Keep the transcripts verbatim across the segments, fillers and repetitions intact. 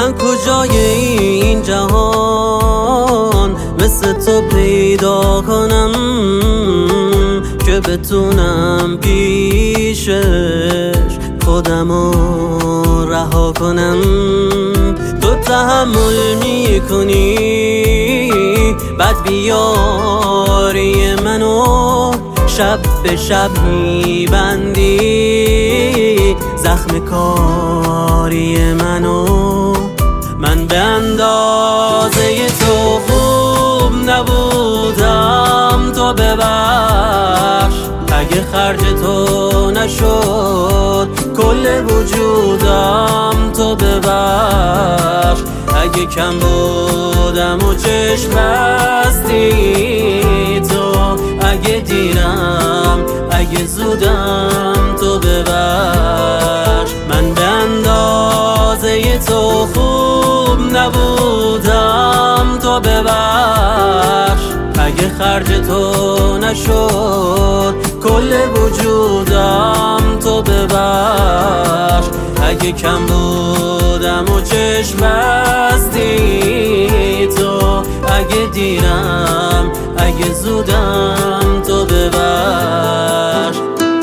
من کجای این جهان مثل تو پیدا کنم که بتونم پیشش خودمو رها کنم. تو تحمل میکنی بعد بیاری منو، شب به شب میبندی زخم کاری منو. من به اندازه تو خوب نبودم، تو ببخش اگه خرج تو نشد کل وجودم، تو ببخش اگه کم بودم و چشم بستی تو، اگه دیرم اگه زودم، تو ببخش. من به اندازه تو خوب نبودم، تو ببخش اگه خرج تو نشد کل وجودم، تو ببخش اگه کم بودم و چشم بستی تو، اگه دیرم اگه زودم، تو ببخش.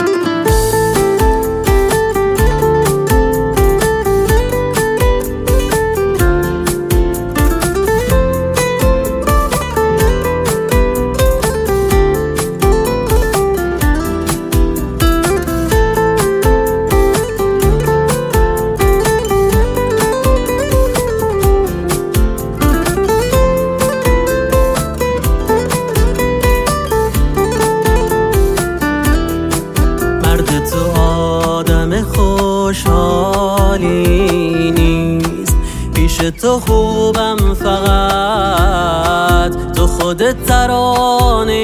تو آدم خوشحالی نیست، پیش تو خوبم فقط تو خودت ترانه‌ای.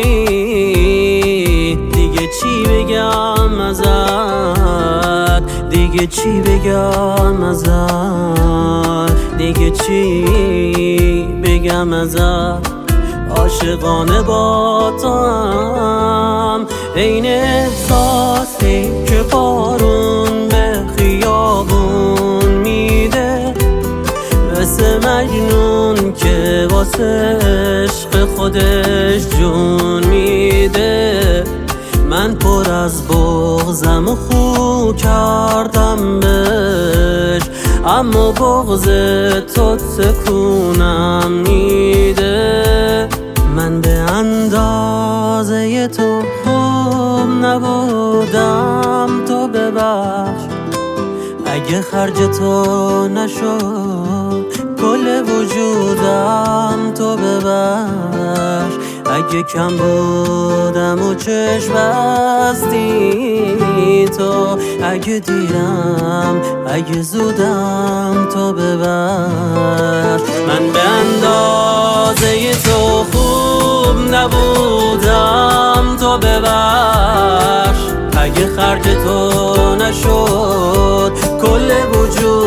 دیگه چی بگم ازت، دیگه چی بگم ازت، دیگه چی بگم ازت. عاشقانه با تو هم این احساسی که بارون به خیابون میده، مثل مجنون که واسه عشق خودش جون میده. من پر از بغضم و خو کردم بهش، اما بغض تو تکونم میده. من به اندازه تو خوب نبودم، تو ببخش اگه خرج تو نشد کل وجودم، تو ببخش اگه کم بودم و چشم بستی تو، اگه دیرم اگه زودم، تو ببخش. من به اندازه تو خوب نبودم، تو ببخش اگه خرج تو نشد کل وجود